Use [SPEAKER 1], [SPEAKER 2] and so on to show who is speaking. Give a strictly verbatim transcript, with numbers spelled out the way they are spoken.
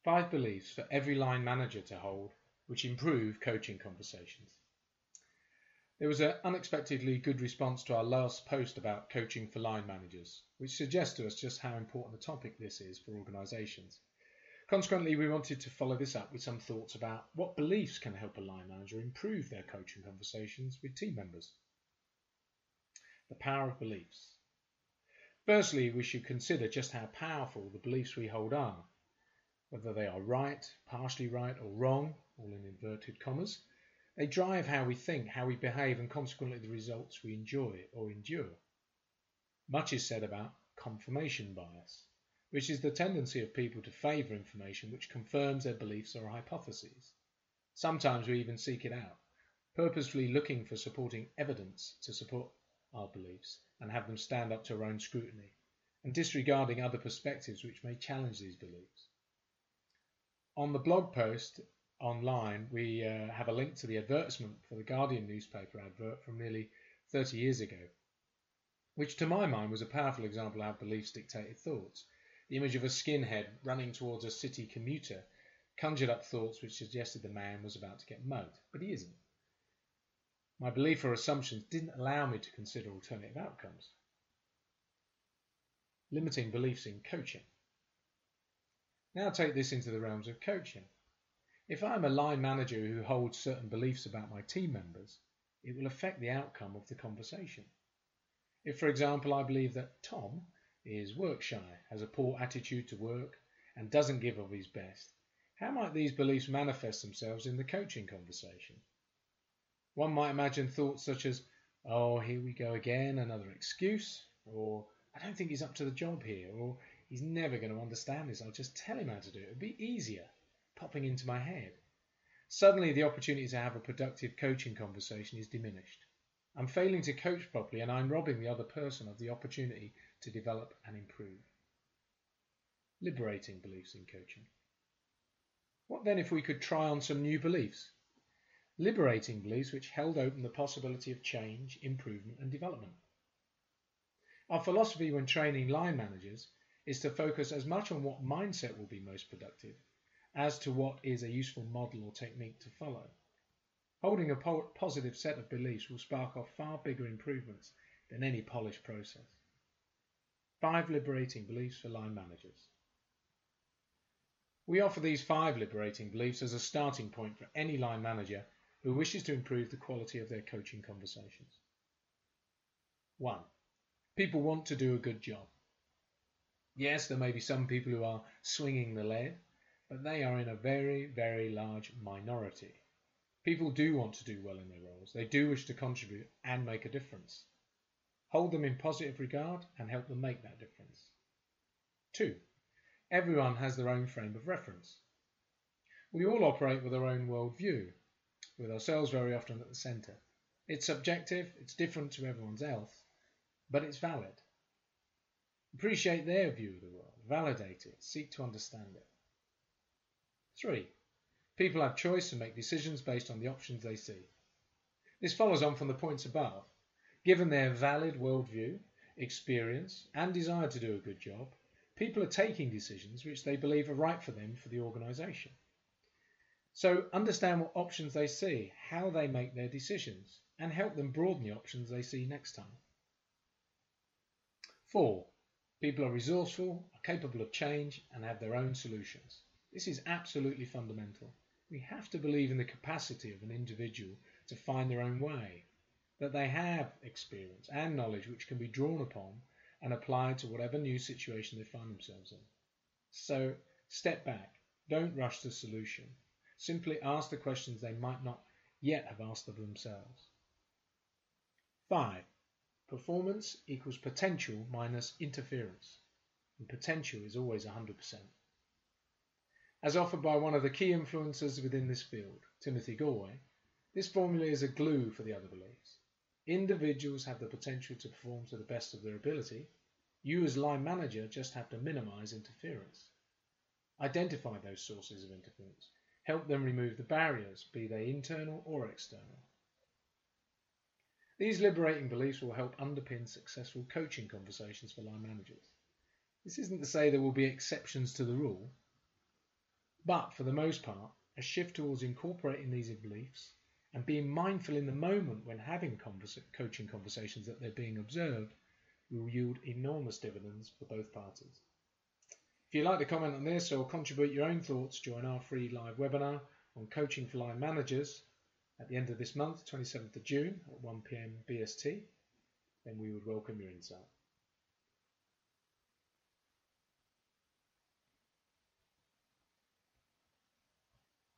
[SPEAKER 1] Five beliefs for every line manager to hold which improve coaching conversations. There was an unexpectedly good response to our last post about coaching for line managers, which suggests to us just how important a topic this is for organisations. Consequently, we wanted to follow this up with some thoughts about what beliefs can help a line manager improve their coaching conversations with team members. The power of beliefs. Firstly, we should consider just how powerful the beliefs we hold are. Whether they are right, partially right, or wrong, all in inverted commas, they drive how we think, how we behave, and consequently the results we enjoy or endure. Much is said about confirmation bias, which is the tendency of people to favour information which confirms their beliefs or hypotheses. Sometimes we even seek it out, purposefully looking for supporting evidence to support our beliefs and have them stand up to our own scrutiny, and disregarding other perspectives which may challenge these beliefs. On the blog post online, we uh, have a link to the advertisement for the Guardian newspaper advert from nearly thirty years ago, which to my mind was a powerful example of how beliefs dictated thoughts. The image of a skinhead running towards a city commuter conjured up thoughts which suggested the man was about to get mugged, but he isn't. My belief or assumptions didn't allow me to consider alternative outcomes. Limiting beliefs in coaching. Now take this into the realms of coaching. If I am a line manager who holds certain beliefs about my team members, it will affect the outcome of the conversation. If, for example, I believe that Tom is work shy, has a poor attitude to work, and doesn't give of his best, how might these beliefs manifest themselves in the coaching conversation? One might imagine thoughts such as, oh, here we go again, another excuse, or I don't think he's up to the job here, or he's never going to understand this, I'll just tell him how to do it, it'll be easier, popping into my head. Suddenly the opportunity to have a productive coaching conversation is diminished. I'm failing to coach properly and I'm robbing the other person of the opportunity to develop and improve. Liberating beliefs in coaching. What then if we could try on some new beliefs? Liberating beliefs which held open the possibility of change, improvement and development. Our philosophy when training line managers is to focus as much on what mindset will be most productive as to what is a useful model or technique to follow. Holding a po- positive set of beliefs will spark off far bigger improvements than any polished process. Five liberating beliefs for line managers. We offer these five liberating beliefs as a starting point for any line manager who wishes to improve the quality of their coaching conversations. One. People want to do a good job. Yes, there may be some people who are swinging the lead, but they are in a very, very large minority. People do want to do well in their roles. They do wish to contribute and make a difference. Hold them in positive regard and help them make that difference. Two. Everyone has their own frame of reference. We all operate with our own worldview, with ourselves very often at the centre. It's subjective, it's different to everyone else, but it's valid. Appreciate their view of the world, validate it, seek to understand it. Three. People have choice and make decisions based on the options they see. This follows on from the points above. Given their valid worldview, experience, and desire to do a good job, people are taking decisions which they believe are right for them for the organisation. So understand what options they see, how they make their decisions, and help them broaden the options they see next time. Four. People are resourceful, are capable of change, and have their own solutions. This is absolutely fundamental. We have to believe in the capacity of an individual to find their own way, that they have experience and knowledge which can be drawn upon and applied to whatever new situation they find themselves in. So step back, don't rush to solution. Simply ask the questions they might not yet have asked of themselves. Five. Performance equals potential minus interference. And potential is always one hundred percent. As offered by one of the key influencers within this field, Timothy Galway, this formula is a glue for the other beliefs. Individuals have the potential to perform to the best of their ability. You as line manager just have to minimize interference. Identify those sources of interference. Help them remove the barriers, be they internal or external. These liberating beliefs will help underpin successful coaching conversations for line managers. This isn't to say there will be exceptions to the rule. But for the most part, a shift towards incorporating these beliefs and being mindful in the moment when having conversa- coaching conversations that they're being observed will yield enormous dividends for both parties. If you'd like to comment on this or contribute your own thoughts, join our free live webinar on coaching for line managers at the end of this month, twenty-seventh of June at one p m B S T, then we would welcome your insight.